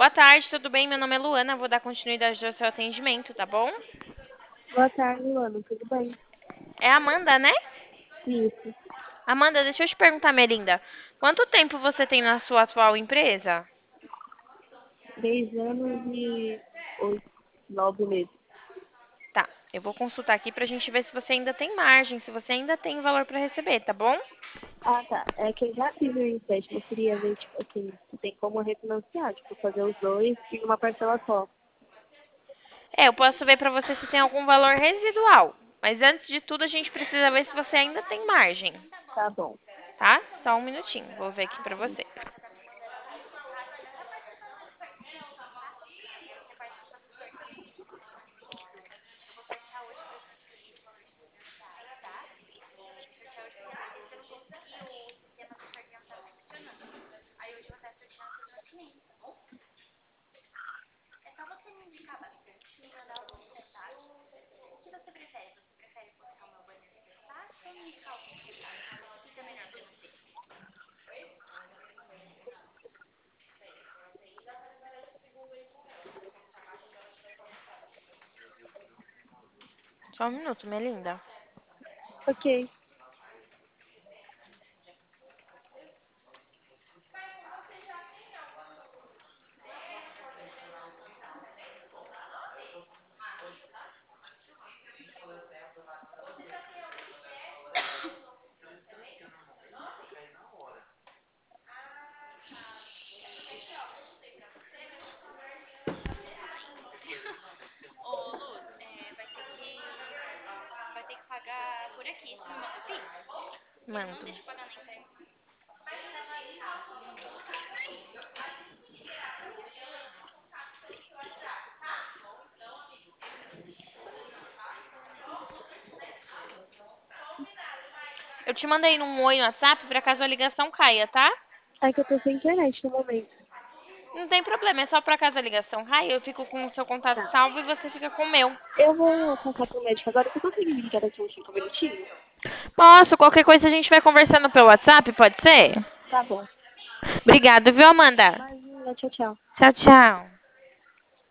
Boa tarde, tudo bem? Meu nome é Luana, vou dar continuidade ao seu atendimento, tá bom? Boa tarde, Luana. Tudo bem? É a Amanda, né? Isso. Amanda, deixa eu te perguntar, minha linda. Quanto tempo você tem na sua atual empresa? 3 anos e 9 meses. Tá, eu vou consultar aqui pra gente ver se você ainda tem margem, se você ainda tem valor pra receber, tá bom? Ah, tá. É que eu já fiz o empréstimo. Eu queria ver, tipo assim, se tem como refinanciar. Tipo, fazer os dois em uma parcela só. Eu posso ver pra você se tem algum valor residual. Mas antes de tudo, a gente precisa ver se você ainda tem margem, Tá bom. tá? Só um minutinho, vou ver aqui pra Sim. você. Só um minuto, minha linda. Ok. Mando. Eu te mandei num oi no WhatsApp pra caso a ligação caia, tá? É que eu tô sem internet no momento. Não tem problema, é só pra caso a ligação caia, eu fico com o seu contato Tá. salvo e você fica com o meu. Eu vou passar pro médico agora. Você consegue me ligar daqui uns 5 minutinhos? Posso, qualquer coisa a gente vai conversando pelo WhatsApp, pode ser? Tá bom. Obrigado, viu, Amanda? Imagina. Tchau, tchau. Tchau, tchau.